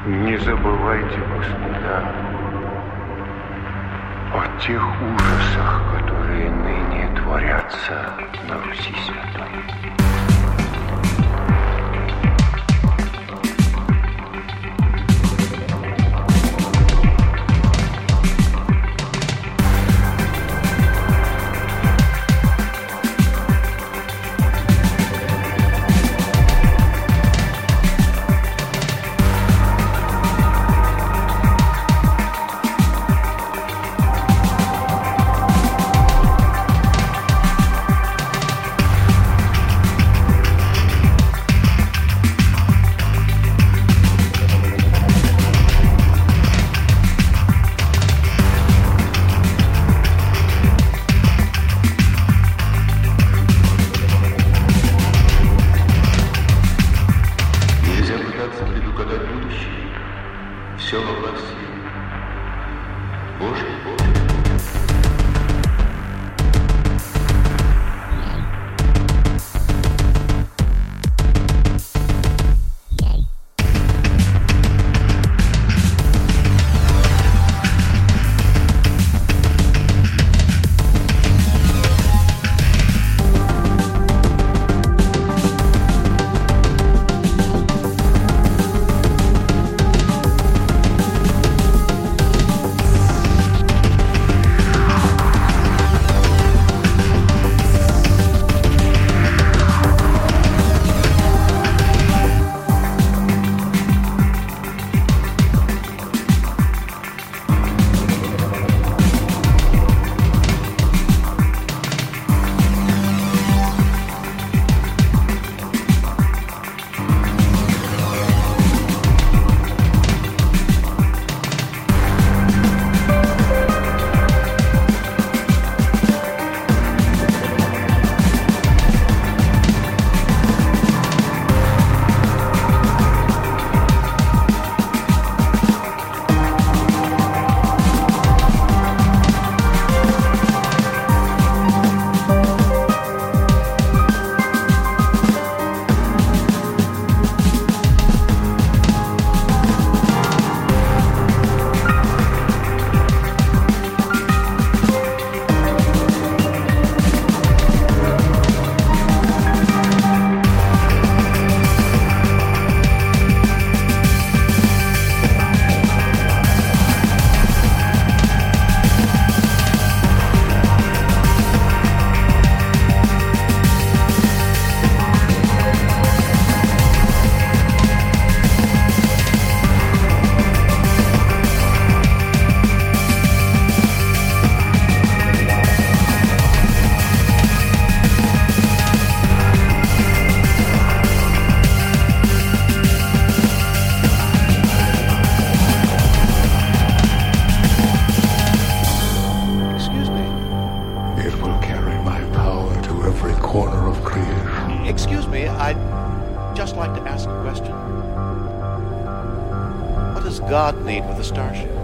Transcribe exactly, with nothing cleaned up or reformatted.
Не забывайте, господа, о тех ужасах, которые ныне творятся на Руси Святой. Предугадать будущее, все во власти Божьей. Corner of creation. Excuse me, I'd just like to ask a question. What does God need with a starship?